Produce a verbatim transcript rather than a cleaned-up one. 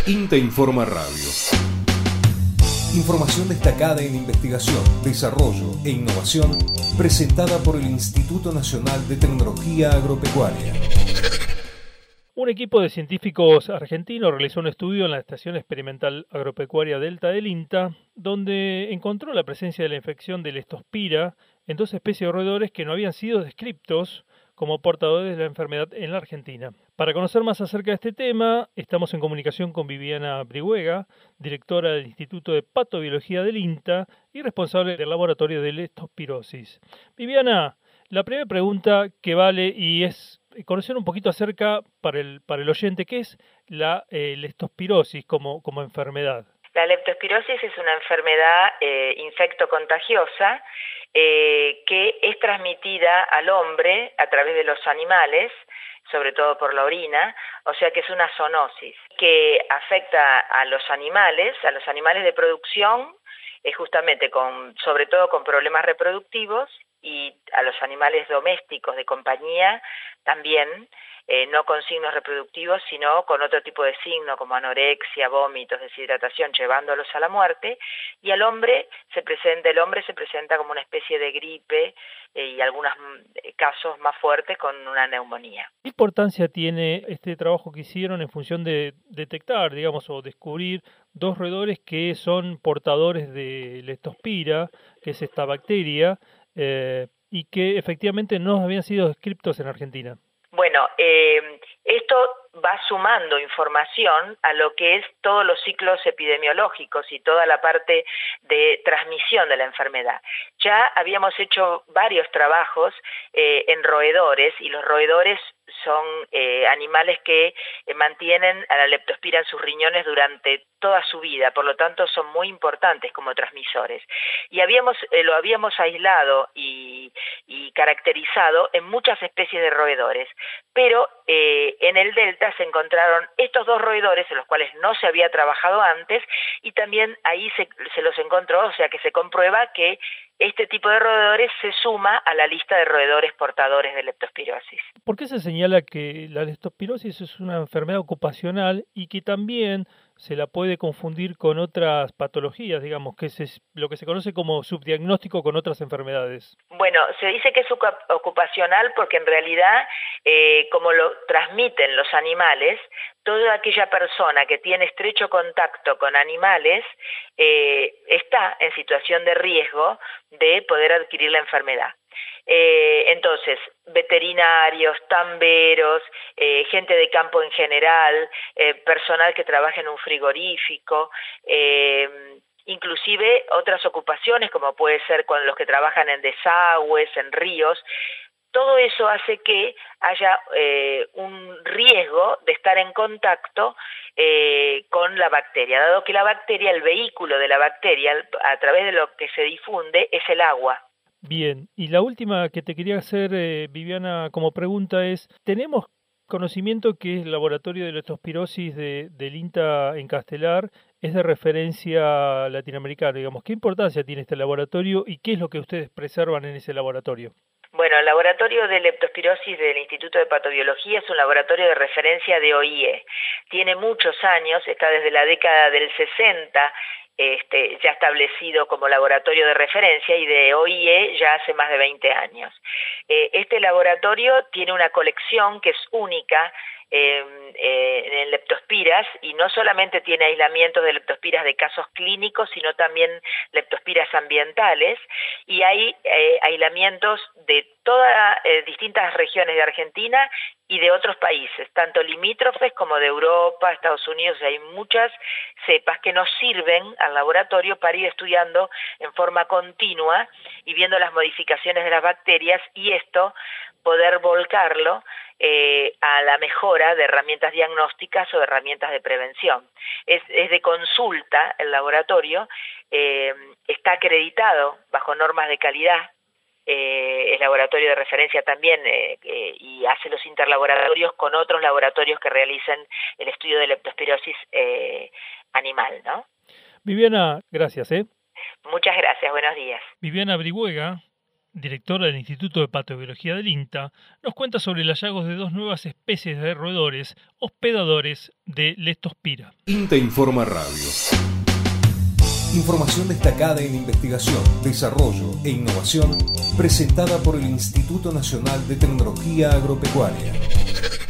INTA Informa Radio. Información destacada en investigación, desarrollo e innovación presentada por el Instituto Nacional de Tecnología Agropecuaria. Un equipo de científicos argentinos realizó un estudio en la Estación Experimental Agropecuaria Delta del INTA, donde encontró la presencia de la infección de Leptospira en dos especies de roedores que no habían sido descriptos como portadores de la enfermedad en la Argentina. Para conocer más acerca de este tema, estamos en comunicación con Viviana Brihuega, directora del Instituto de Patobiología del INTA y responsable del laboratorio de leptospirosis. Viviana, la primera pregunta que vale y es conocer un poquito acerca para el, para el oyente, ¿qué es la eh, leptospirosis como, como enfermedad? La leptospirosis es una enfermedad eh, infectocontagiosa eh, que es transmitida al hombre a través de los animales, sobre todo por la orina, o sea que es una zoonosis que afecta a los animales, a los animales de producción, eh, justamente con, sobre todo con problemas reproductivos, y a los animales domésticos de compañía también, eh, no con signos reproductivos, sino con otro tipo de signo como anorexia, vómitos, deshidratación, llevándolos a la muerte, y al hombre se presenta, el hombre se presenta como una especie de gripe eh, y algunos casos más fuertes con una neumonía. ¿Qué importancia tiene este trabajo que hicieron en función de detectar, digamos, o descubrir dos roedores que son portadores de Leptospira, que es esta bacteria, Eh, y que efectivamente no habían sido descriptos en Argentina? Bueno, eh, esto va sumando información a lo que es todos los ciclos epidemiológicos y toda la parte de transmisión de la enfermedad. Ya habíamos hecho varios trabajos eh, en roedores, y los roedores son eh, animales que eh, mantienen a la leptospira en sus riñones durante toda su vida, por lo tanto son muy importantes como transmisores. Y habíamos eh, lo habíamos aislado y, y caracterizado en muchas especies de roedores, pero eh, en el delta se encontraron estos dos roedores en los cuales no se había trabajado antes, y también ahí se, se los encontró, o sea que se comprueba que este tipo de roedores se suma a la lista de roedores portadores de leptospirosis. ¿Por qué se señala que la leptospirosis es una enfermedad ocupacional y que también se la puede confundir con otras patologías, digamos, que es lo que se conoce como subdiagnóstico con otras enfermedades? Bueno, se dice que es ocupacional porque en realidad, eh, como lo transmiten los animales, toda aquella persona que tiene estrecho contacto con animales eh, está en situación de riesgo de poder adquirir la enfermedad. Eh, entonces, veterinarios, tamberos, eh, gente de campo en general, eh, personal que trabaja en un frigorífico, eh, inclusive otras ocupaciones como puede ser con los que trabajan en desagües, en ríos. Todo eso hace que haya eh, un riesgo de estar en contacto eh, con la bacteria, dado que la bacteria, el vehículo de la bacteria, a través de lo que se difunde, es el agua. Bien, y la última que te quería hacer, eh, Viviana, como pregunta es, ¿tenemos conocimiento que el laboratorio de leptospirosis de, del INTA en Castelar es de referencia latinoamericana? Digamos, ¿qué importancia tiene este laboratorio y qué es lo que ustedes preservan en ese laboratorio? Bueno, el laboratorio de leptospirosis del Instituto de Patobiología es un laboratorio de referencia de O I E. Tiene muchos años, está desde la década del sesenta, este, ya establecido como laboratorio de referencia, y de O I E ya hace más de veinte años. Eh, este laboratorio tiene una colección que es única Eh, eh, en leptospiras, y no solamente tiene aislamientos de leptospiras de casos clínicos, sino también leptospiras ambientales, y hay eh, aislamientos de todas eh, distintas regiones de Argentina y de otros países, tanto limítrofes como de Europa, Estados Unidos. Hay muchas cepas que nos sirven al laboratorio para ir estudiando en forma continua y viendo las modificaciones de las bacterias, y esto poder volcarlo eh, a la mejora de herramientas diagnósticas o de herramientas de prevención. Es, es de consulta el laboratorio, eh, está acreditado bajo normas de calidad, eh, el laboratorio de referencia también, eh, eh, y hace los interlaboratorios con otros laboratorios que realicen el estudio de leptospirosis eh, animal, ¿no? Viviana, gracias, ¿eh? Muchas gracias, buenos días. Viviana Brihuega, directora del Instituto de Patobiología del INTA, nos cuenta sobre el hallazgo de dos nuevas especies de roedores hospedadores de Leptospira. INTA Informa Radio. Información destacada en investigación, desarrollo e innovación presentada por el Instituto Nacional de Tecnología Agropecuaria.